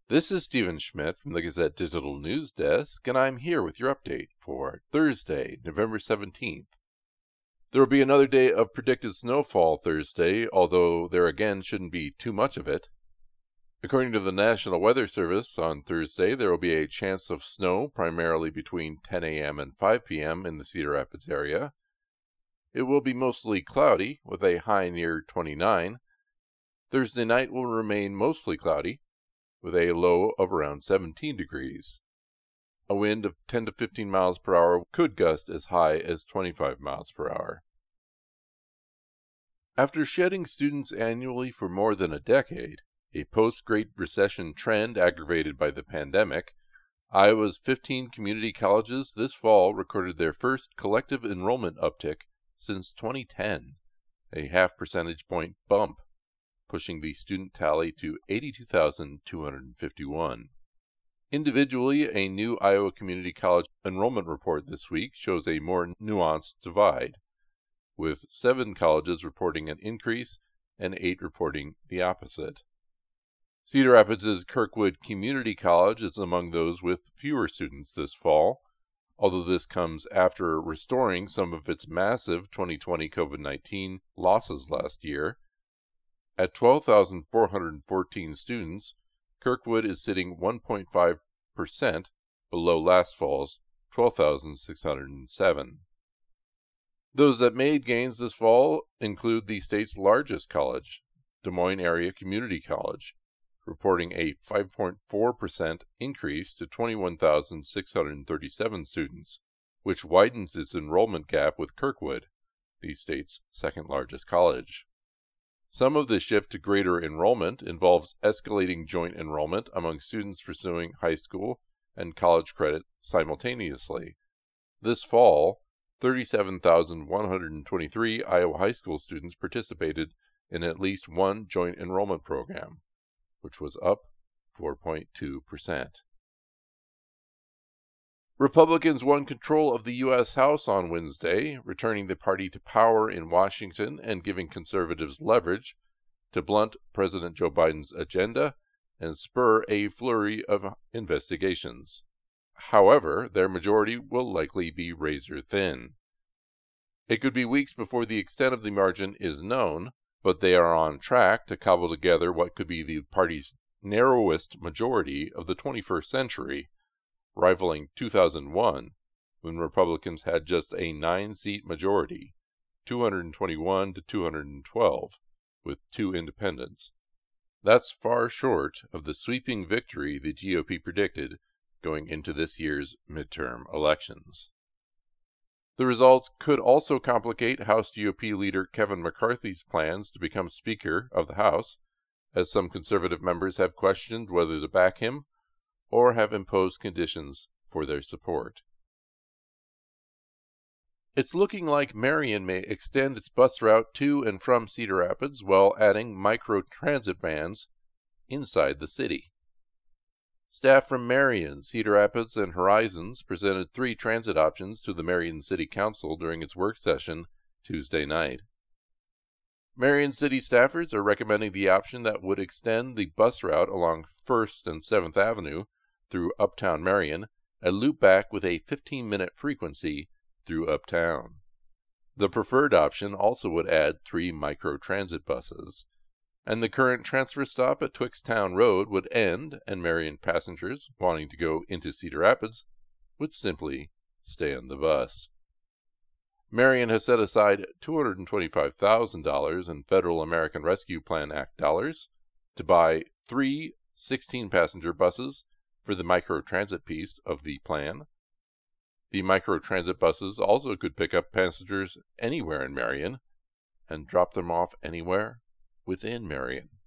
This is Stephen Schmidt from the Gazette Digital News Desk, and I'm here with your update for Thursday, November 17th. There will be another day of predicted snowfall Thursday, although there again shouldn't be too much of it. According to the National Weather Service, on Thursday there will be a chance of snow primarily between 10 a.m. and 5 p.m. in the Cedar Rapids area. It will be mostly cloudy, with a high near 29. Thursday night will remain mostly cloudy, with a low of around 17 degrees. A wind of 10 to 15 miles per hour could gust as high as 25 miles per hour. After shedding students annually for more than a decade, a post-Great Recession trend aggravated by the pandemic, Iowa's 15 community colleges this fall recorded their first collective enrollment uptick since 2010, a half percentage point bump, pushing the student tally to 82,251. Individually, a new Iowa Community College enrollment report this week shows a more nuanced divide, with 7 colleges reporting an increase and 8 reporting the opposite. Cedar Rapids' Kirkwood Community College is among those with fewer students this fall, although this comes after restoring some of its massive 2020 COVID-19 losses last year. At 12,414 students, Kirkwood is sitting 1.5% below last fall's 12,607. Those that made gains this fall include the state's largest college, Des Moines Area Community College, reporting a 5.4% increase to 21,637 students, which widens its enrollment gap with Kirkwood, the state's second-largest college. Some of the shift to greater enrollment involves escalating joint enrollment among students pursuing high school and college credit simultaneously. This fall, 37,123 Iowa high school students participated in at least one joint enrollment program, which was up 4.2%. Republicans won control of the U.S. House on Wednesday, returning the party to power in Washington and giving conservatives leverage to blunt President Joe Biden's agenda and spur a flurry of investigations. However, their majority will likely be razor-thin. It could be weeks before the extent of the margin is known, but they are on track to cobble together what could be the party's narrowest majority of the 21st century, rivaling 2001, when Republicans had just a 9-seat majority, 221 to 212, with 2 independents. That's far short of the sweeping victory the GOP predicted going into this year's midterm elections. The results could also complicate House GOP leader Kevin McCarthy's plans to become Speaker of the House, as some conservative members have questioned whether to back him or have imposed conditions for their support. It's looking like Marion may extend its bus route to and from Cedar Rapids while adding micro-transit vans inside the city. Staff from Marion, Cedar Rapids, and Horizons presented 3 transit options to the Marion City Council during its work session Tuesday night. Marion City staffers are recommending the option that would extend the bus route along 1st and 7th Avenue through Uptown Marion and loop back with a 15-minute frequency through Uptown. The preferred option also would add 3 micro-transit buses, and the current transfer stop at Twickstown Road would end, and Marion passengers wanting to go into Cedar Rapids would simply stay on the bus. Marion has set aside $225,000 in Federal American Rescue Plan Act dollars to buy 3 16-passenger buses for the micro-transit piece of the plan. The micro-transit buses also could pick up passengers anywhere in Marion and drop them off anywhere within Marion.